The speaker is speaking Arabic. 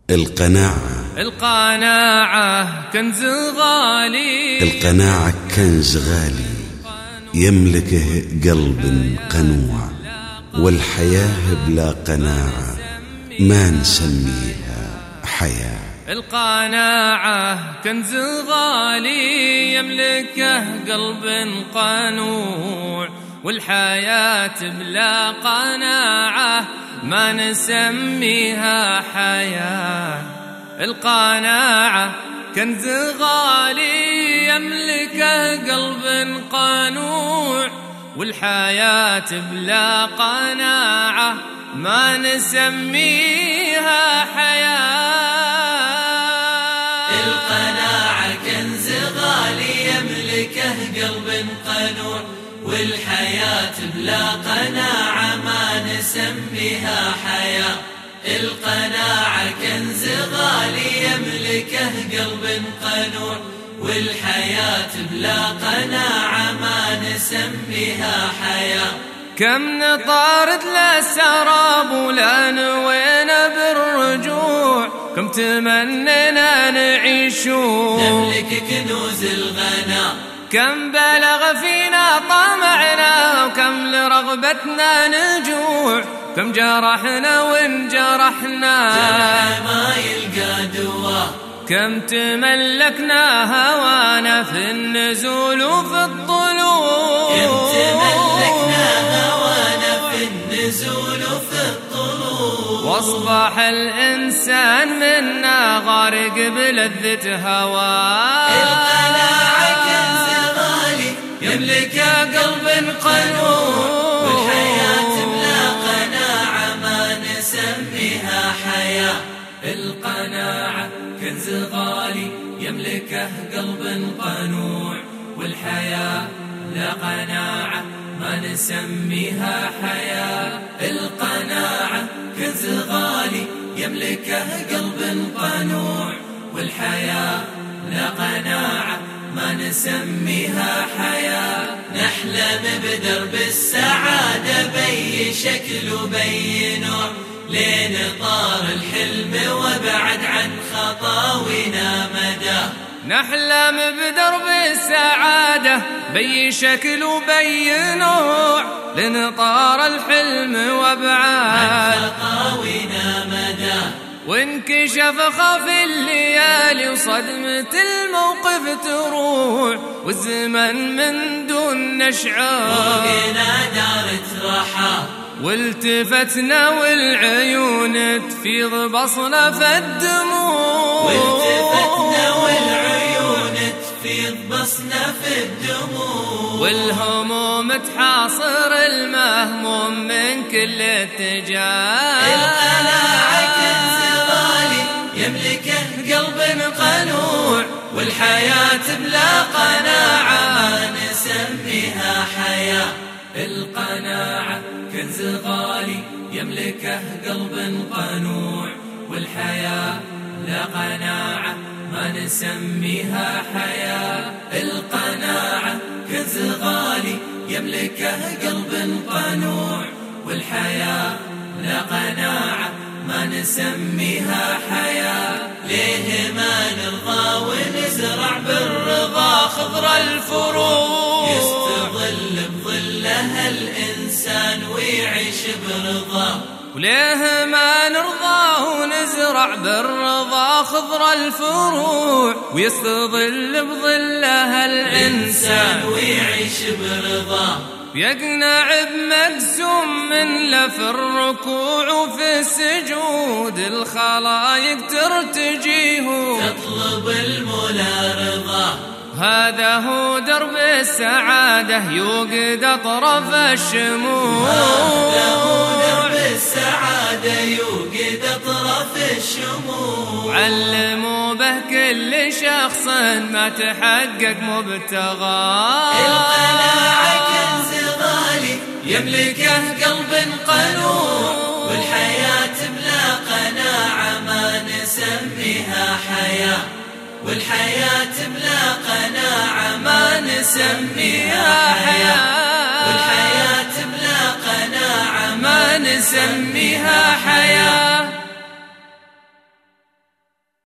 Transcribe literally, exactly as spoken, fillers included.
القناعة القناعة كنز غالي، القناعة كنز غالي يملكه قلب قنوع، والحياة بلا قناعة ما نسميها حياة. القناعة كنز غالي يملكه قلب قنوع، والحياة بلا قناعة ما نسميها حياة. القناعة كنز غالي يملكه قلب قنوع، والحياة بلا قناعة ما نسميها حياة. القناعة كنز غالي يملكه قلب قنوع، والحياة بلا قناعة ما نسميها حياة. القناعة كنز غالي يملكه قلب قنوع، والحياة بلا قناعة ما نسميها حياة. كم نطارد للسراب ولا نوينا بالرجوع، كم تمنينا نعيش نملك كنوز الغنى، كم بلغ فينا طمعنا وكم لرغبتنا نجوع، كم جرحنا وانجرحنا جرح ما يلقى دواء، كم تملكنا هوانا في النزول وفي الطلوع، كم تملكنا هوانا في النزول وفي الطلوع، واصبح الإنسان منا غارق بلذة هواه. القناعة كنز غالي يملك قلب قنوع، والحياة بلا قناعة ما نسميها حياة. القناعة كنز غالي يملكه قلب قنوع، والحياة لا قناعة ما نسميها حياة. القناعة كنز غالي يملكه قلب قنوع، والحياة لا قناعة ما نسميها حياة. نحلم بدرب السعادة بأي شكل وبأي نوع، لين طار الحلم وابعد عن خطاوينا مدى. نحلم بدرب السعادة بأي شكل وبأي نوع، لين طار الحلم وابعد عن خطاوينا مدى. وانكشف خفي الليالي وصدمة الموقف تروح، والزمن من دون نشعر فوقنا دارت رحى، والتفتنا والعيون تفيض بصنا في الدموع، والتفتنا والعيون تفيض بصنا في الدموع، والهموم تحاصر المهموم من كل اتجاه. القناعة كنز غالي يملكه قلب قنوع، والحياة بلا قناعة ما نسميها حياة. القناعة كنز غالي يملكه قلب قنوع، والحياة لا قناعة ما نسميها حياة. القناعة كنز غالي يملكه قلب قنوع، والحياة لا قناعة ما نسميها حياة. ليه ما نرضى ونزرع بالرضا خضر الفروع، يستظل بظلها الإنسان ويعيش برضا. وليه ما نرضى ونزرع بالرضا خضر الفروع، ويستظل بظلها الإنسان ويعيش برضا. يقنع بمقسوم من له في الركوع وفي السجود، الخلايق ترتجيه تطلب المولى رضا. هذا هو درب السعادة يوقد أطراف الشموع، هذا هو درب السعادة يوقد أطراف الشموع. علموا به كل شخص ما تحقق مبتغاه. القناعة كنز غالي يملكه قلب قنوع، والحياة بلا قناعة ما نسميها حياة. والحياة بلا قناعة ما نسميها حياة. والحياة بلا قناعة ما نسميها حياة.